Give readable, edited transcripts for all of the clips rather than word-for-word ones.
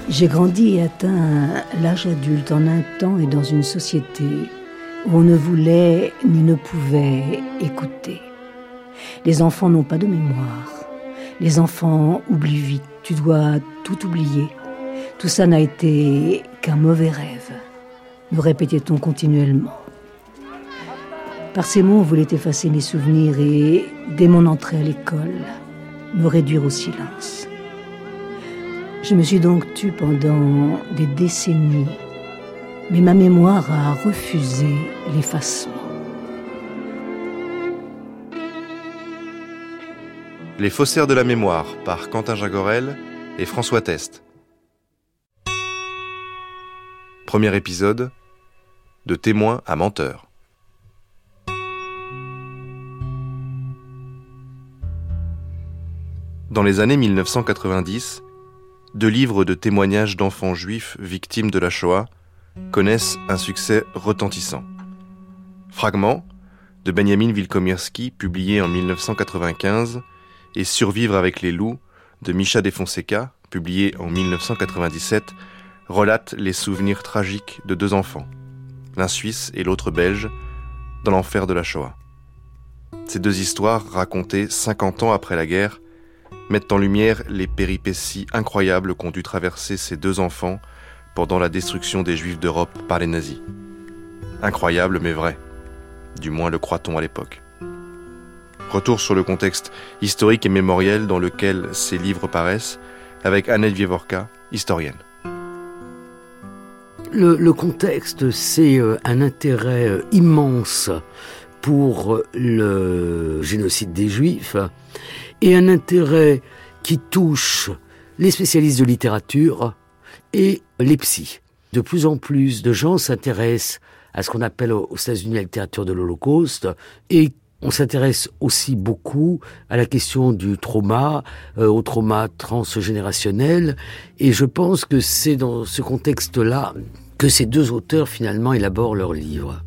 J'ai grandi et atteint l'âge adulte en un temps et dans une société où on ne voulait ni ne pouvait écouter. Les enfants n'ont pas de mémoire. Les enfants oublient vite. Tu dois tout oublier. Tout ça n'a été qu'un mauvais rêve, nous répétait-on continuellement. Par ces mots, on voulait effacer mes souvenirs et, dès mon entrée à l'école, me réduire au silence. Je me suis donc tue pendant des décennies, mais ma mémoire a refusé l'effacement. Les faussaires de la mémoire, par Quentin Jagorel et François Test. Premier épisode, de témoin à menteur. Dans les années 1990, 2 livres de témoignages d'enfants juifs victimes de la Shoah connaissent un succès retentissant. Fragments de Benjamin Wilkomirski, publié en 1995, et Survivre avec les loups de Misha de Fonseca, publié en 1997, relatent les souvenirs tragiques de 2 enfants, l'un suisse et l'autre belge, dans l'enfer de la Shoah. Ces 2 histoires, racontées 50 ans après la guerre, mettent en lumière les péripéties incroyables qu'ont dû traverser ces 2 enfants pendant la destruction des Juifs d'Europe par les nazis. Incroyable mais vrai, du moins le croit-on à l'époque. Retour sur le contexte historique et mémoriel dans lequel ces livres paraissent, avec Annette Wieworka, historienne. Le contexte, c'est un intérêt immense pour le génocide des Juifs et un intérêt qui touche les spécialistes de littérature et les psys. De plus en plus de gens s'intéressent à ce qu'on appelle aux États-Unis la littérature de l'Holocauste et on s'intéresse aussi beaucoup à la question du trauma, au trauma transgénérationnel. Et je pense que c'est dans ce contexte-là que ces 2 auteurs, finalement, élaborent leurs livres.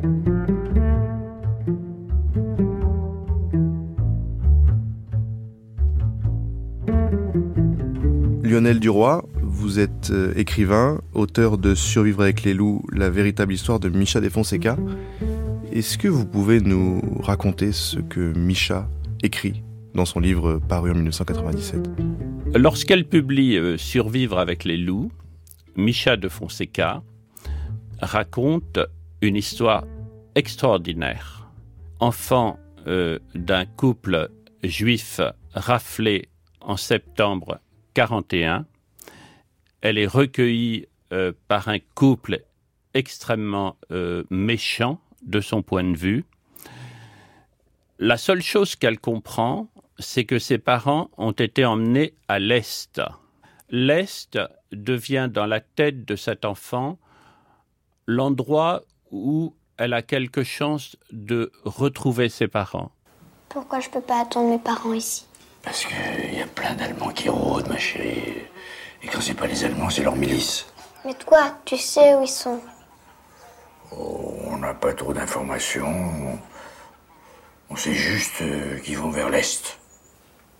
Lionel Duroy, vous êtes écrivain, auteur de Survivre avec les loups, la véritable histoire de Misha de Fonseca. Est-ce que vous pouvez nous raconter ce que Misha écrit dans son livre paru en 1997 ? Lorsqu'elle publie Survivre avec les loups, Misha de Fonseca raconte une histoire extraordinaire. Enfant d'un couple juif raflé en septembre 1941, elle est recueillie par un couple extrêmement méchant de son point de vue. La seule chose qu'elle comprend, c'est que ses parents ont été emmenés à l'Est. L'Est devient dans la tête de cet enfant l'endroit où elle a quelque chance de retrouver ses parents. Pourquoi je peux pas attendre mes parents ici ? Parce qu'il y a plein d'Allemands qui rôdent, ma chérie. Et quand c'est pas les Allemands, c'est leur milice. Mais toi, tu sais où ils sont ? Oh, on n'a pas trop d'informations. On sait juste qu'ils vont vers l'Est. L'Est ?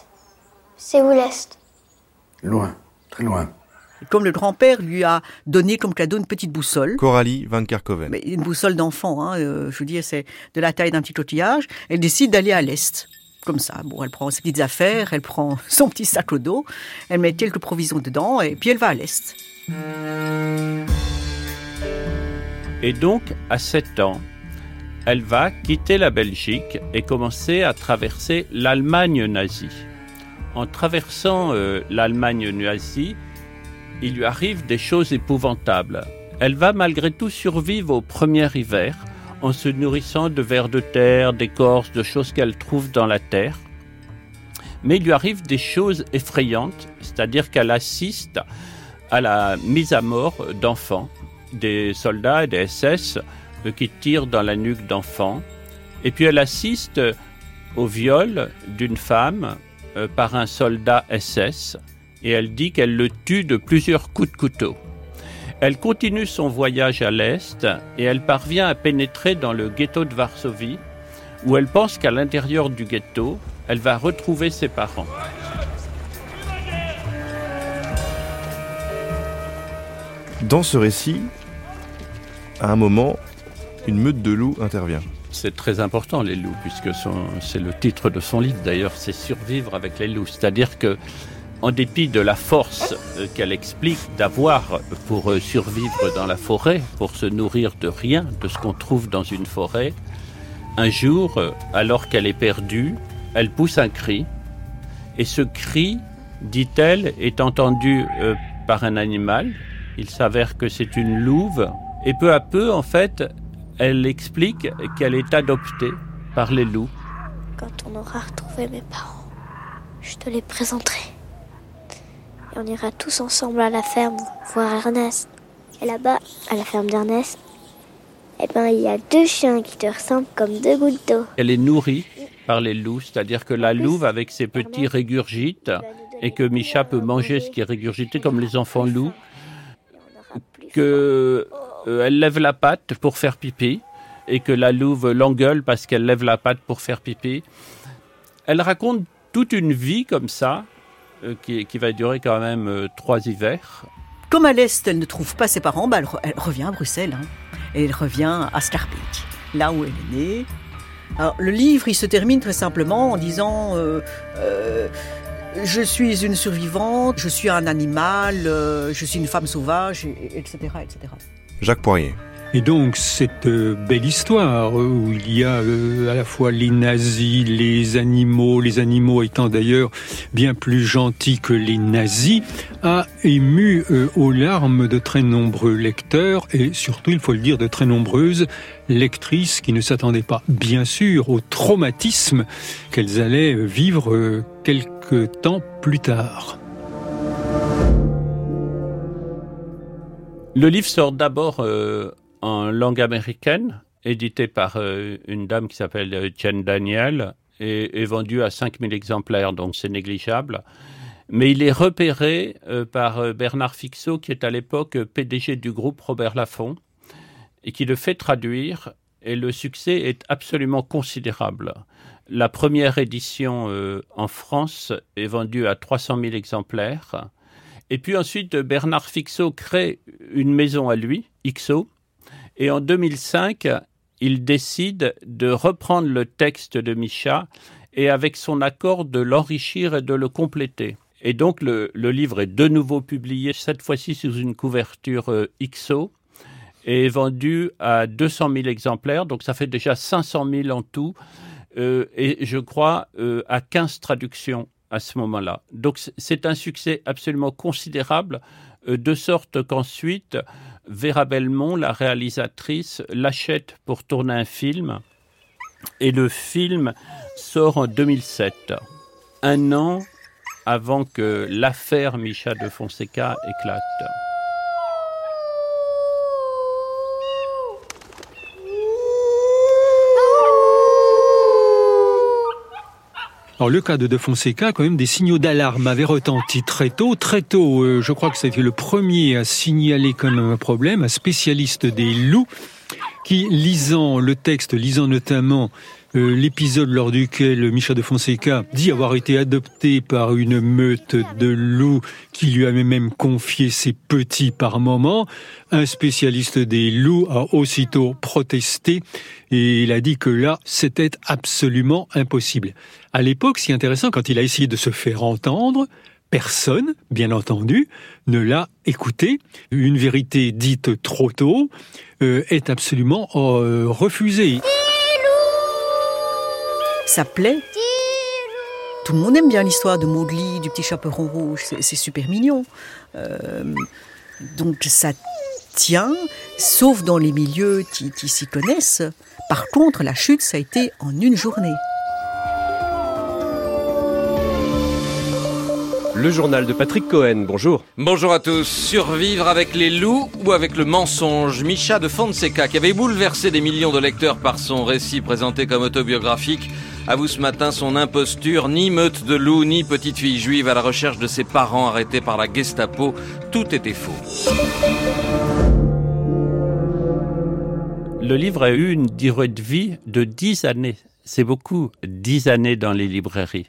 C'est où l'Est ? Loin, très loin. Comme le grand-père lui a donné comme cadeau une petite boussole. Coralie Van Kerkhoven. Mais une boussole d'enfant, je veux dire, c'est de la taille d'un petit coquillage. Elle décide d'aller à l'Est. Comme ça, bon, elle prend ses petites affaires, elle prend son petit sac au dos, elle met quelques provisions dedans et puis elle va à l'Est. Et donc, à 7 ans, elle va quitter la Belgique et commencer à traverser l'Allemagne nazie. En traversant l'Allemagne nazie, il lui arrive des choses épouvantables. Elle va malgré tout survivre au premier hiver en se nourrissant de vers de terre, d'écorces, de choses qu'elle trouve dans la terre. Mais il lui arrive des choses effrayantes, c'est-à-dire qu'elle assiste à la mise à mort d'enfants, des soldats et des SS qui tirent dans la nuque d'enfants. Et puis elle assiste au viol d'une femme par un soldat SS et elle dit qu'elle le tue de plusieurs coups de couteau. Elle continue son voyage à l'Est et elle parvient à pénétrer dans le ghetto de Varsovie où elle pense qu'à l'intérieur du ghetto, elle va retrouver ses parents. Dans ce récit, à un moment, une meute de loups intervient. C'est très important, les loups, puisque c'est le titre de son livre d'ailleurs, c'est Survivre avec les loups. C'est-à-dire que, en dépit de la force qu'elle explique d'avoir pour survivre dans la forêt, pour se nourrir de rien, de ce qu'on trouve dans une forêt, un jour, alors qu'elle est perdue, elle pousse un cri. Et ce cri, dit-elle, est entendu par un animal. Il s'avère que c'est une louve. Et peu à peu, en fait, elle explique qu'elle est adoptée par les loups. Quand on aura retrouvé mes parents, je te les présenterai. Et on ira tous ensemble à la ferme voir Ernest. Et là-bas, à la ferme d'Ernest, il y a 2 chiens qui te ressemblent comme 2 gouttes d'eau. Elle est nourrie par les loups, c'est-à-dire que la louve, avec ses petits, régurgite, et que Misha peut manger ce qui est régurgité comme les enfants loups, qu'elle lève la patte pour faire pipi, et que la louve l'engueule parce qu'elle lève la patte pour faire pipi. Elle raconte toute une vie comme ça, qui va durer quand même 3 hivers. Comme à l'Est, elle ne trouve pas ses parents, elle revient à Bruxelles. Et elle revient à Scarbeck, là où elle est née. Alors, le livre, il se termine très simplement en disant je suis une survivante, je suis un animal, je suis une femme sauvage, etc., etc. Jacques Poirier. Et donc, cette belle histoire où il y a à la fois les nazis, les animaux étant d'ailleurs bien plus gentils que les nazis, a ému aux larmes de très nombreux lecteurs et surtout, il faut le dire, de très nombreuses lectrices qui ne s'attendaient pas, bien sûr, au traumatisme qu'elles allaient vivre quelque temps plus tard. Le livre sort d'abord en langue américaine, édité par une dame qui s'appelle Jen Daniel, et est vendu à 5000 exemplaires, donc c'est négligeable. Mais il est repéré par Bernard Fixot, qui est à l'époque PDG du groupe Robert Laffont, et qui le fait traduire, et le succès est absolument considérable. La première édition en France est vendue à 300 000 exemplaires. Et puis ensuite, Bernard Fixot crée une maison à lui, Ixo, et en 2005, il décide de reprendre le texte de Misha et avec son accord de l'enrichir et de le compléter. Et donc le livre est de nouveau publié, cette fois-ci sous une couverture Ixo, et est vendu à 200 000 exemplaires, donc ça fait déjà 500 000 en tout, et je crois à 15 traductions à ce moment-là. Donc c'est un succès absolument considérable, de sorte qu'ensuite, Vera Belmont, la réalisatrice, l'achète pour tourner un film, et le film sort en 2007, un an avant que l'affaire Misha de Fonseca éclate. Alors le cas de Fonseca, quand même, des signaux d'alarme avaient retenti très tôt. Je crois que c'était le premier à signaler quand même un problème, un spécialiste des loups, qui, lisant le texte, lisant notamment l'épisode lors duquel Misha de Fonseca dit avoir été adopté par une meute de loups qui lui avait même confié ses petits par moment, un spécialiste des loups a aussitôt protesté et il a dit que là, c'était absolument impossible. À l'époque, ce qui est intéressant, quand il a essayé de se faire entendre, personne, bien entendu, ne l'a écouté. Une vérité dite trop tôt est absolument refusée. Ça plaît. Tout le monde aime bien l'histoire de Mowgli, du petit chaperon rouge, c'est super mignon. Donc ça tient, sauf dans les milieux qui s'y connaissent. Par contre, la chute, ça a été en une journée. Le journal de Patrick Cohen, bonjour. Bonjour à tous. Survivre avec les loups ou avec le mensonge. Misha de Fonseca, qui avait bouleversé des millions de lecteurs par son récit présenté comme autobiographique, avoue ce matin son imposture. Ni meute de loups, ni petite fille juive à la recherche de ses parents arrêtés par la Gestapo. Tout était faux. Le livre a eu une durée de vie de 10 années. C'est beaucoup, 10 années dans les librairies.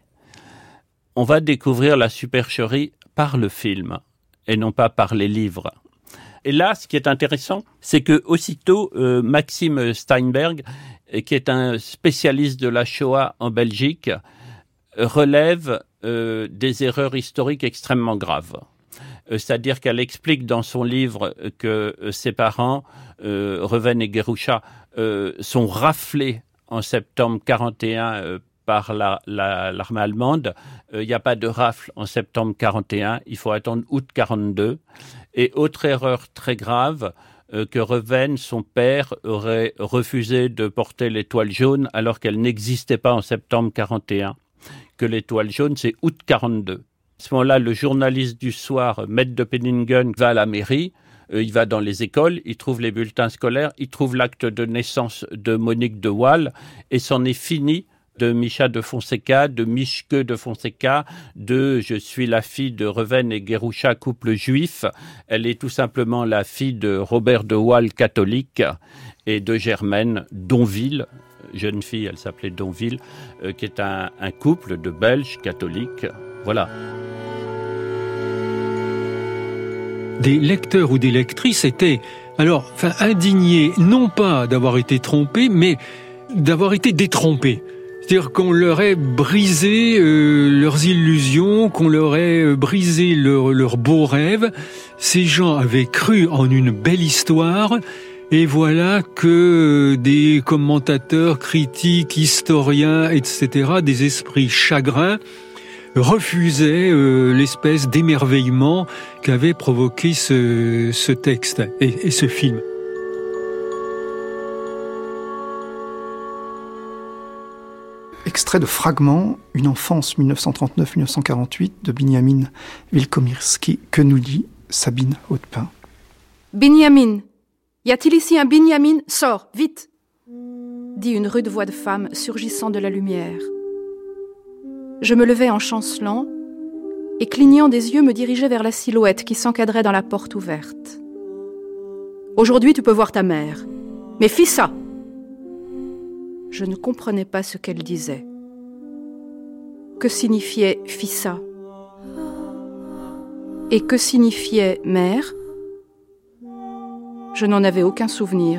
On va découvrir la supercherie par le film et non pas par les livres. Et là, ce qui est intéressant, c'est que aussitôt, Maxime Steinberg, qui est un spécialiste de la Shoah en Belgique, relève des erreurs historiques extrêmement graves. C'est-à-dire qu'elle explique dans son livre que ses parents, Reuven et Gerusha, sont raflés en septembre 41 par l'armée allemande. Il n'y a pas de rafle en septembre 41, il faut attendre août 42. Et autre erreur très grave, que Reuven, son père, aurait refusé de porter l'étoile jaune alors qu'elle n'existait pas en septembre 41. Que l'étoile jaune, c'est août 42. À ce moment-là, le journaliste du soir, Maître de Penningen, va à la mairie, il va dans les écoles, il trouve les bulletins scolaires, il trouve l'acte de naissance de Monique de Waal, et c'en est fini de Micha de Fonseca, de Mischke de Fonseca, de « Je suis la fille de Reuven et Gerusha, couple juif ». Elle est tout simplement la fille de Robert de Waal, catholique, et de Germaine Donville, jeune fille, elle s'appelait Donville, qui est un couple de Belges catholiques. Voilà. Des lecteurs ou des lectrices étaient indignés, non pas d'avoir été trompés, mais d'avoir été détrompés. C'est-à-dire qu'on leur ait brisé leurs illusions, qu'on leur ait brisé leurs beaux rêves. Ces gens avaient cru en une belle histoire, et voilà que des commentateurs, critiques, historiens, etc., des esprits chagrins, refusaient l'espèce d'émerveillement qu'avait provoqué ce texte et ce film. Extrait de Fragments, une enfance 1939-1948 de Binyamin Wilkomirski, que nous lit Sabine Hautepin. Binyamin, y a-t-il ici un Binyamin? Sors, vite! Dit une rude voix de femme surgissant de la lumière. Je me levai en chancelant et clignant des yeux me dirigeai vers la silhouette qui s'encadrait dans la porte ouverte. Aujourd'hui tu peux voir ta mère, mais fis ça! Je ne comprenais pas ce qu'elle disait. Que signifiait fissa? Et que signifiait mère? Je n'en avais aucun souvenir.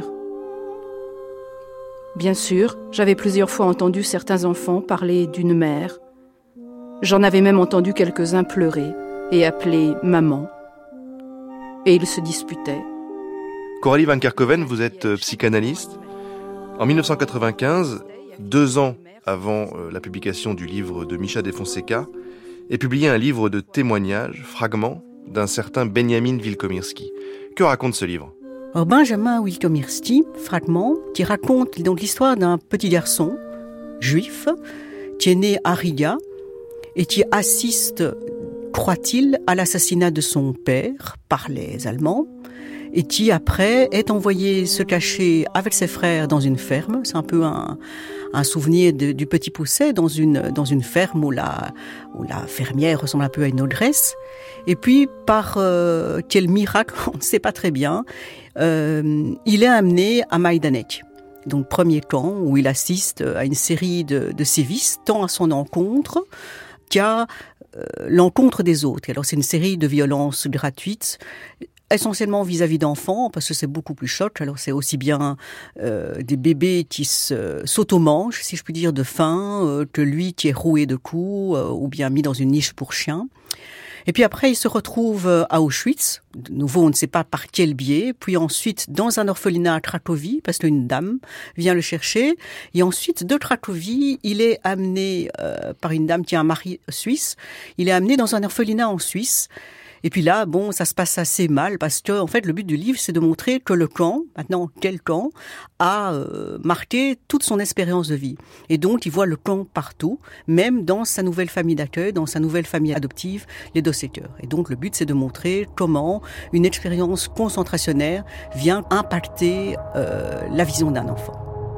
Bien sûr, j'avais plusieurs fois entendu certains enfants parler d'une mère. J'en avais même entendu quelques-uns pleurer et appeler maman. Et ils se disputaient. Coralie Van Kerkhoven, vous êtes psychanalyste. En 1995, 2 ans avant la publication du livre de Micha de Fonseca, est publié un livre de témoignages, Fragments, d'un certain Benjamin Wilkomirski. Que raconte ce livre? Benjamin Wilkomirski, Fragments, qui raconte donc l'histoire d'un petit garçon juif qui est né à Riga et qui assiste, croit-il, à l'assassinat de son père par les Allemands, et qui après est envoyé se cacher avec ses frères dans une ferme. C'est un peu un souvenir du petit Pousset dans une ferme où la fermière ressemble un peu à une ogresse. Et puis par quel miracle, on ne sait pas très bien, il est amené à Majdanek. Donc premier camp où il assiste à une série de sévices, tant à son encontre qu'à l'encontre des autres. Alors c'est une série de violences gratuites, essentiellement vis-à-vis d'enfants, parce que c'est beaucoup plus choc. Alors c'est aussi bien des bébés qui s'automangent, si je puis dire, de faim, que lui qui est roué de coups, ou bien mis dans une niche pour chien. Et puis après, il se retrouve à Auschwitz. De nouveau, on ne sait pas par quel biais. Puis ensuite, dans un orphelinat à Cracovie, parce qu'une dame vient le chercher. Et ensuite, de Cracovie, il est amené par une dame qui a un mari suisse. Il est amené dans un orphelinat en Suisse. Et puis là, bon, ça se passe assez mal parce que, en fait, le but du livre, c'est de montrer que le camp, maintenant quel camp, a marqué toute son expérience de vie. Et donc, il voit le camp partout, même dans sa nouvelle famille d'accueil, dans sa nouvelle famille adoptive, les Dossecker. Et donc, le but, c'est de montrer comment une expérience concentrationnaire vient impacter la vision d'un enfant.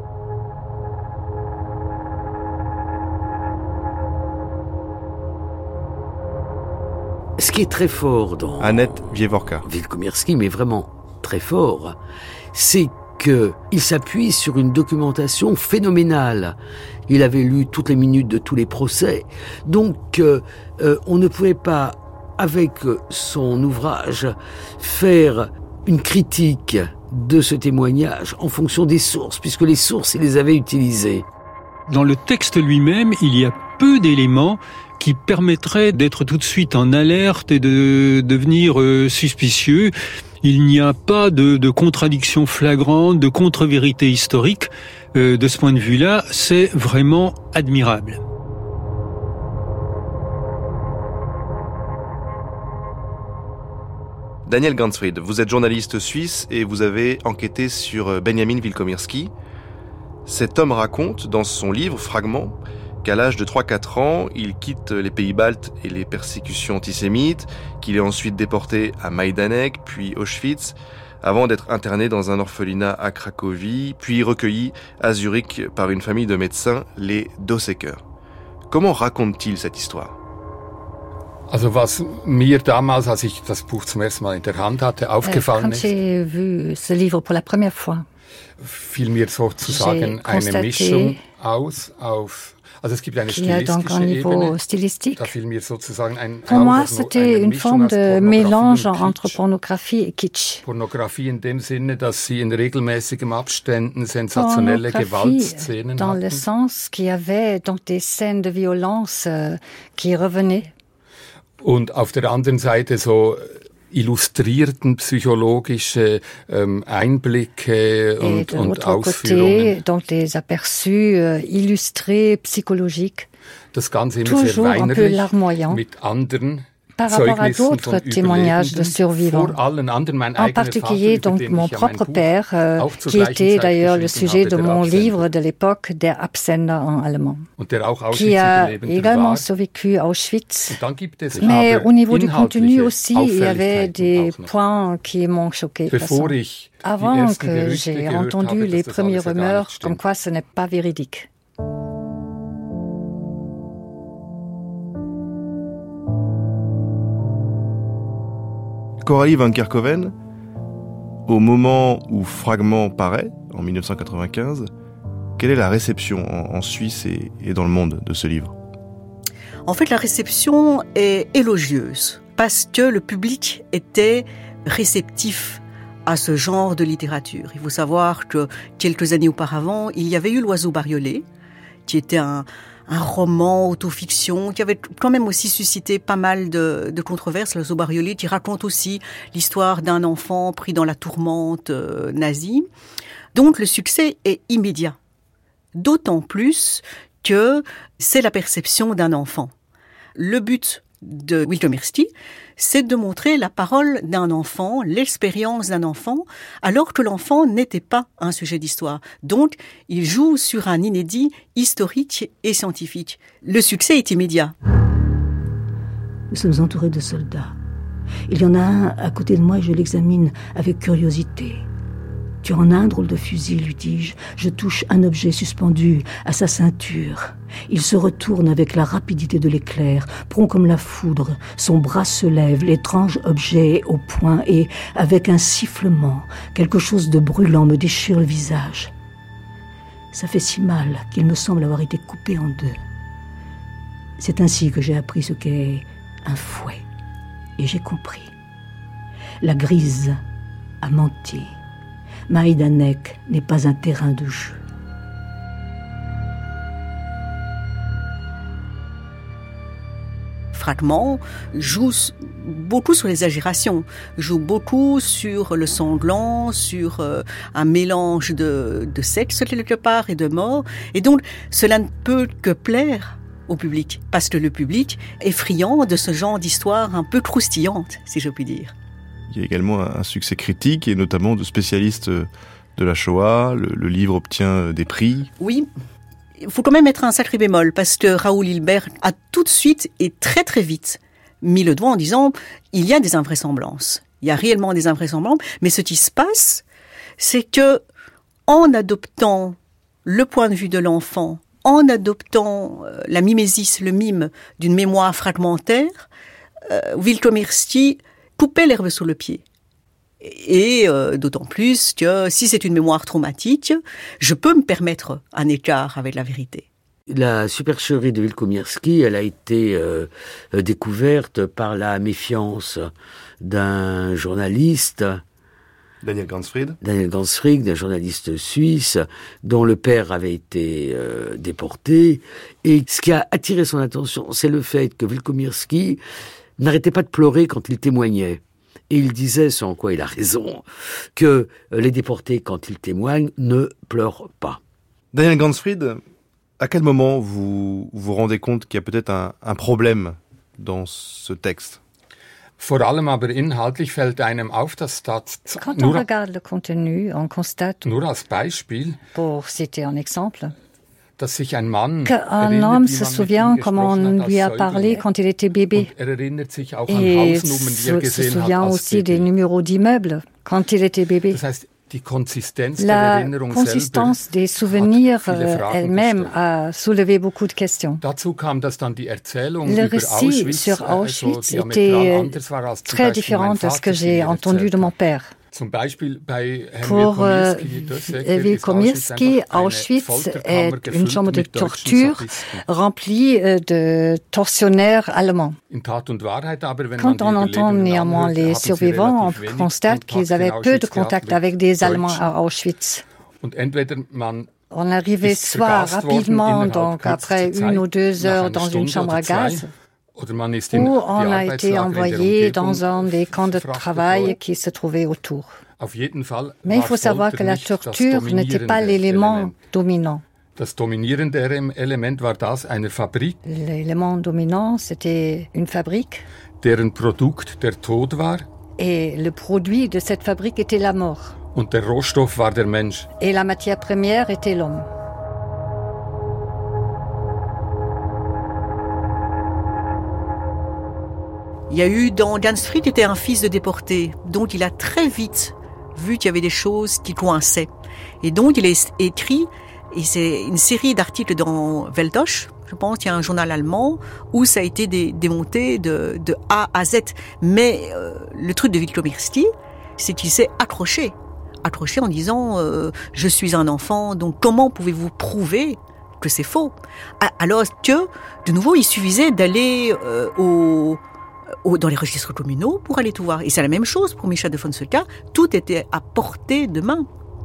Ce qui est très fort dans Annette Wieworka, Wilkomirski, mais vraiment très fort, c'est qu'il s'appuie sur une documentation phénoménale. Il avait lu toutes les minutes de tous les procès. Donc, on ne pouvait pas, avec son ouvrage, faire une critique de ce témoignage en fonction des sources, puisque les sources, il les avait utilisées. Dans le texte lui-même, il y a peu d'éléments qui permettraient d'être tout de suite en alerte et de devenir suspicieux. Il n'y a pas de contradiction flagrante, de contre-vérité historique. De ce point de vue-là, c'est vraiment admirable. Daniel Gansfried, vous êtes journaliste suisse et vous avez enquêté sur Benjamin Wilkomirski. Cet homme raconte dans son livre Fragments qu'à l'âge de 3-4 ans, il quitte les pays baltes et les persécutions antisémites, qu'il est ensuite déporté à Majdanek, puis Auschwitz, avant d'être interné dans un orphelinat à Cracovie, puis recueilli à Zurich par une famille de médecins, les Dossecker. Comment raconte-t-il cette histoire ? Also was mir damals, als ich das Buch zum ersten Mal in der Hand hatte, aufgefallen ist, quand j'ai vu ce livre pour la première fois, fiel mir sozusagen eine Mischung aus auf. Also es gibt eine stilistische Ebene. Da fiel mir sozusagen ein. Pour moi, c'était une forme de mélange entre pornographie et kitsch. Pornographie in dem Sinne, dass sie in regelmäßigem Abständen sensationelle Gewaltszenen dans hatten. le sens qu'il y avait donc des scènes de violence qui revenaient. Und auf der anderen Seite so illustrierten psychologische Einblicke und Ausführungen. Côté, donc des aperçus illustrés, psychologiques. Das Ganze immer sehr weinerlich mit anderen par rapport à d'autres témoignages de survivants. En particulier, donc, mon propre père, qui était d'ailleurs le sujet de mon livre de l'époque, Der Absender en allemand, qui a également survécu à Auschwitz. Mais au niveau du contenu aussi, il y avait des points qui m'ont choqué. Avant que j'ai entendu les premières rumeurs comme quoi ce n'est pas véridique. Coralie Van Kerkhoven, au moment où Fragments paraît, en 1995, quelle est la réception en Suisse et dans le monde de ce livre ? En fait, la réception est élogieuse, parce que le public était réceptif à ce genre de littérature. Il faut savoir que quelques années auparavant, il y avait eu L'Oiseau bariolé, qui était un roman autofiction qui avait quand même aussi suscité pas mal de controverses. L'Oiseau bariolé qui raconte aussi l'histoire d'un enfant pris dans la tourmente nazie. Donc le succès est immédiat. D'autant plus que c'est la perception d'un enfant. Le but de Wilkomirski, c'est de montrer la parole d'un enfant, l'expérience d'un enfant, alors que l'enfant n'était pas un sujet d'histoire. Donc, il joue sur un inédit historique et scientifique. Le succès est immédiat. Nous sommes entourés de soldats. Il y en a un à côté de moi et je l'examine avec curiosité. « Tu en as un drôle de fusil, lui dis-je. Je touche un objet suspendu à sa ceinture. Il se retourne avec la rapidité de l'éclair, prompt comme la foudre. Son bras se lève, l'étrange objet au poing, et, avec un sifflement, quelque chose de brûlant me déchire le visage. Ça fait si mal qu'il me semble avoir été coupé en deux. C'est ainsi que j'ai appris ce qu'est un fouet. Et j'ai compris. La grise a menti. Majdanek n'est pas un terrain de jeu. Fragments joue beaucoup sur l'exagération, joue beaucoup sur le sanglant, sur un mélange de sexe quelque part et de mort. Et donc, cela ne peut que plaire au public, parce que le public est friand de ce genre d'histoire un peu croustillante, si je puis dire. Il y a également un succès critique, et notamment de spécialistes de la Shoah. Le livre obtient des prix. Oui, il faut quand même mettre un sacré bémol, parce que Raoul Hilbert a tout de suite et très très vite mis le doigt en disant « il y a des invraisemblances ». Il y a réellement des invraisemblances, mais ce qui se passe, c'est que en adoptant le point de vue de l'enfant, en adoptant la mimésis, le mime d'une mémoire fragmentaire, Wilkomirski couper l'herbe sous le pied. Et d'autant plus que si c'est une mémoire traumatique, je peux me permettre un écart avec la vérité. La supercherie de Wilkomirski, elle a été découverte par la méfiance d'un journaliste Daniel Gansfried. Daniel Gansfried, un journaliste suisse dont le père avait été déporté. Et ce qui a attiré son attention, c'est le fait que Wilkomirski n'arrêtait pas de pleurer quand il témoignait. Et il disait, sans quoi il a raison, que les déportés, quand ils témoignent, ne pleurent pas. Daniel Gansfried, à quel moment vous vous rendez compte qu'il y a peut-être un problème dans ce texte? Vor allem aber inhaltlich fällt einem auf, dass quand on regarde le contenu, on constate, nur als Beispiel, pour citer un exemple, dass sich ein Mann qu'un homme se souvient comment on lui a parlé quand il était bébé. Et se souvient aussi des numéros d'immeubles quand il était bébé. La consistance des souvenirs elle-même a soulevé beaucoup de questions. Le récit sur Auschwitz était très différent de ce que j'ai entendu de mon père. Pour Wilkomirski, Auschwitz est une chambre de torture remplie de tortionnaires allemands. Quand on entend néanmoins les survivants, on constate qu'ils avaient peu de contact avec des Allemands à Auschwitz. On arrivait soit rapidement, donc après 1 ou 2 heures dans une chambre à gaz, ou on a été envoyé dans un des camps de travail qui se trouvaient autour. Mais il faut savoir que la torture n'était pas l'élément dominant. L'élément dominant, c'était une fabrique. Et le produit de cette fabrique était la mort. Et la matière première était l'homme. Il y a eu dans Gansfried était un fils de déporté, donc il a très vite vu qu'il y avait des choses qui coinçaient. Et donc il a écrit, et c'est une série d'articles dans Welttoche, je pense qu'il y a un journal allemand, où ça a été démonté de A à Z. Mais le truc de Wilkomirski, c'est qu'il s'est accroché en disant je suis un enfant, donc comment pouvez-vous prouver que c'est faux? Alors que, de nouveau, il suffisait d'aller dans les registres communaux pour aller tout voir. Et c'est la même chose pour Misha de Fonseca, tout était à portée de main.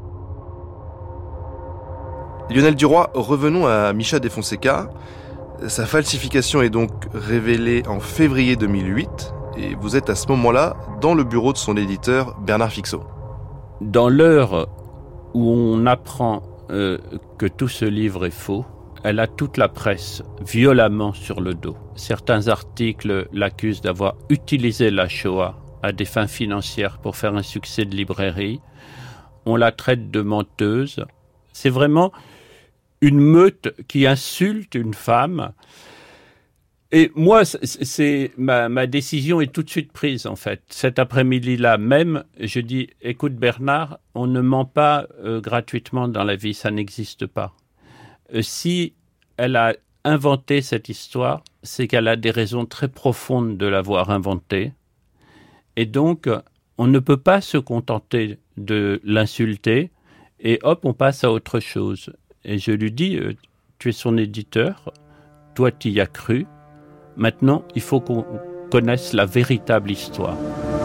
Lionel Duroy, revenons à Misha de Fonseca. Sa falsification est donc révélée en février 2008 et vous êtes à ce moment-là dans le bureau de son éditeur Bernard Fixot. Dans l'heure où on apprend que tout ce livre est faux, elle a toute la presse violemment sur le dos. Certains articles l'accusent d'avoir utilisé la Shoah à des fins financières pour faire un succès de librairie. On la traite de menteuse. C'est vraiment une meute qui insulte une femme. Et moi, ma décision est tout de suite prise, en fait. Cet après-midi-là même, je dis, écoute Bernard, on ne ment pas gratuitement dans la vie, ça n'existe pas. Si elle a inventé cette histoire, c'est qu'elle a des raisons très profondes de l'avoir inventée. Et donc, on ne peut pas se contenter de l'insulter et hop, on passe à autre chose. Et je lui dis, tu es son éditeur, toi tu y as cru, maintenant il faut qu'on connaisse la véritable histoire.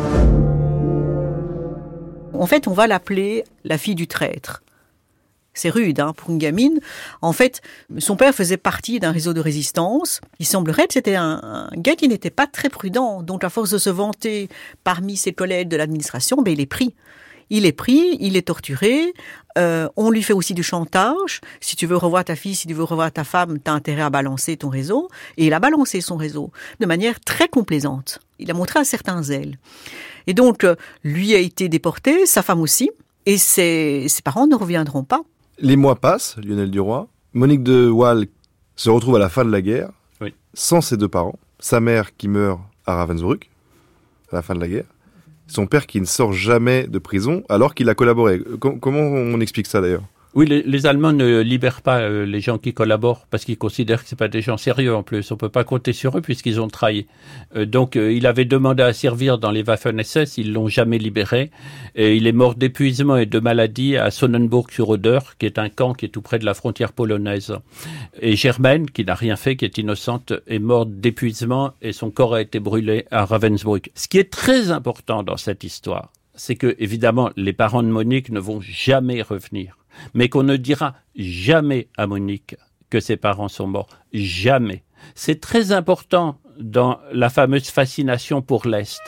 En fait, on va l'appeler la fille du traître. C'est rude pour une gamine. En fait, son père faisait partie d'un réseau de résistance. Il semblerait que c'était un gars qui n'était pas très prudent. Donc, à force de se vanter parmi ses collègues de l'administration, il est pris. Il est torturé. On lui fait aussi du chantage. Si tu veux revoir ta fille, si tu veux revoir ta femme, tu as intérêt à balancer ton réseau. Et il a balancé son réseau de manière très complaisante. Il a montré un certain zèle. Et donc, lui a été déporté, sa femme aussi. Et ses parents ne reviendront pas. Les mois passent, Lionel Duroy. Monique de Waal se retrouve à la fin de la guerre, sans ses 2 parents. Sa mère qui meurt à Ravensbrück, à la fin de la guerre. Son père qui ne sort jamais de prison, alors qu'il a collaboré. Comment on explique ça d'ailleurs ? Oui, les Allemands ne libèrent pas les gens qui collaborent parce qu'ils considèrent que c'est pas des gens sérieux en plus. On peut pas compter sur eux puisqu'ils ont trahi. Donc, il avait demandé à servir dans les Waffen-SS, ils l'ont jamais libéré. Et il est mort d'épuisement et de maladie à Sonnenburg-sur-Oder, qui est un camp qui est tout près de la frontière polonaise. Et Germaine, qui n'a rien fait, qui est innocente, est morte d'épuisement et son corps a été brûlé à Ravensbrück. Ce qui est très important dans cette histoire, c'est que, évidemment, les parents de Monique ne vont jamais revenir, mais qu'on ne dira jamais à Monique que ses parents sont morts. Jamais. C'est très important dans la fameuse fascination pour l'Est.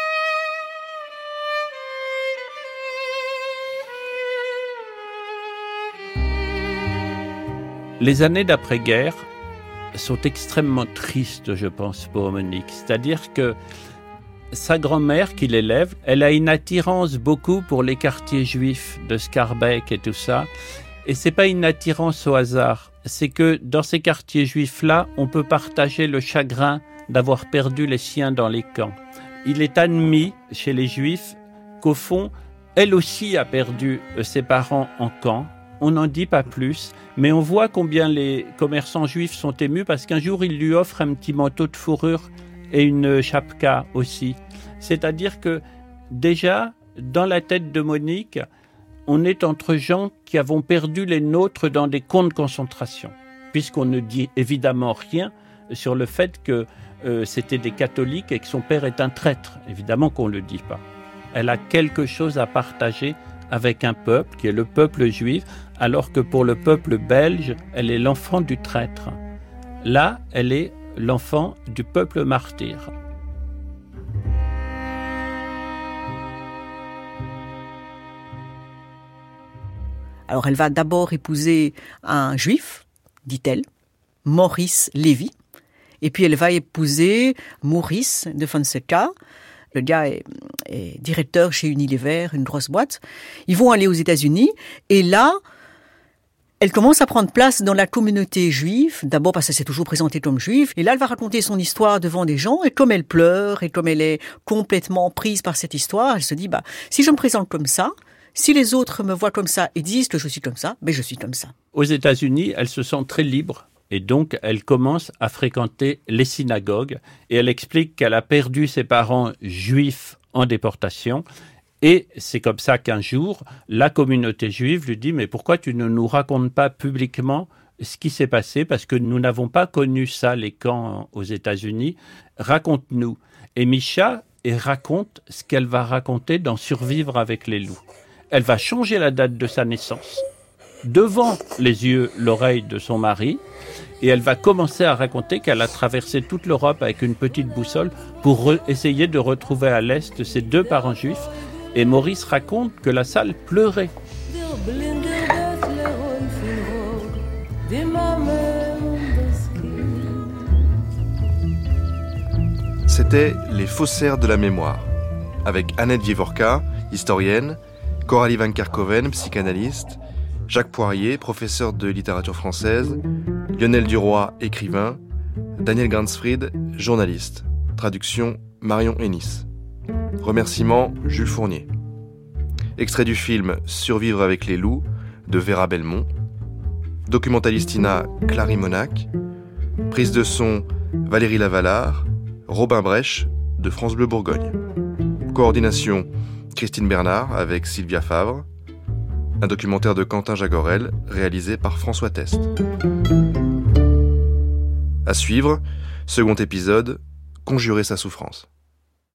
Les années d'après-guerre sont extrêmement tristes, je pense, pour Monique. C'est-à-dire que sa grand-mère qui l'élève, elle a une attirance beaucoup pour les quartiers juifs de Scarbeck et tout ça. Et c'est pas une attirance au hasard. C'est que dans ces quartiers juifs-là, on peut partager le chagrin d'avoir perdu les siens dans les camps. Il est admis chez les juifs qu'au fond, elle aussi a perdu ses parents en camp. On n'en dit pas plus, mais on voit combien les commerçants juifs sont émus parce qu'un jour, ils lui offrent un petit manteau de fourrure et une chapka aussi. C'est-à-dire que déjà, dans la tête de Monique, on est entre gens qui avons perdu les nôtres dans des camps de concentration, puisqu'on ne dit évidemment rien sur le fait que c'était des catholiques et que son père est un traître. Évidemment qu'on ne le dit pas. Elle a quelque chose à partager avec un peuple qui est le peuple juif, alors que pour le peuple belge, elle est l'enfant du traître. Là, elle est l'enfant du peuple martyr. Alors elle va d'abord épouser un juif, dit-elle, Maurice Lévy, et puis elle va épouser Maurice de Fonseca. Le gars est directeur chez Unilever, une grosse boîte. Ils vont aller aux États-Unis, et là, elle commence à prendre place dans la communauté juive, d'abord parce qu'elle s'est toujours présentée comme juive, et là elle va raconter son histoire devant des gens, et comme elle pleure, et comme elle est complètement prise par cette histoire, elle se dit, si je me présente comme ça, si les autres me voient comme ça et disent que je suis comme ça, je suis comme ça. Aux États-Unis, elle se sent très libre, et donc elle commence à fréquenter les synagogues, et elle explique qu'elle a perdu ses parents juifs en déportation. Et c'est comme ça qu'un jour, la communauté juive lui dit « Mais pourquoi tu ne nous racontes pas publiquement ce qui s'est passé ? Parce que nous n'avons pas connu ça, les camps aux États-Unis. Raconte-nous. » Et Misha raconte ce qu'elle va raconter dans « Survivre avec les loups ». Elle va changer la date de sa naissance devant les yeux, l'oreille de son mari. Et elle va commencer à raconter qu'elle a traversé toute l'Europe avec une petite boussole pour essayer de retrouver à l'Est ses deux parents juifs. Et Maurice raconte que la salle pleurait. C'était Les faussaires de la mémoire, avec Annette Wieworka, historienne, Coralie Van Kerkhoven, psychanalyste, Jacques Poirier, professeur de littérature française, Lionel Duroy, écrivain, Daniel Gansfried, journaliste. Traduction Marion Ennis. Remerciements Jules Fournier. Extrait du film Survivre avec les loups de Vera Belmont. Documentalistina Clary Monac. Prise de son Valérie Lavallard. Robin Brèche de France Bleu Bourgogne. Coordination Christine Bernard avec Sylvia Favre. Un documentaire de Quentin Jagorel réalisé par François Test. À suivre, second épisode, Conjurer sa souffrance.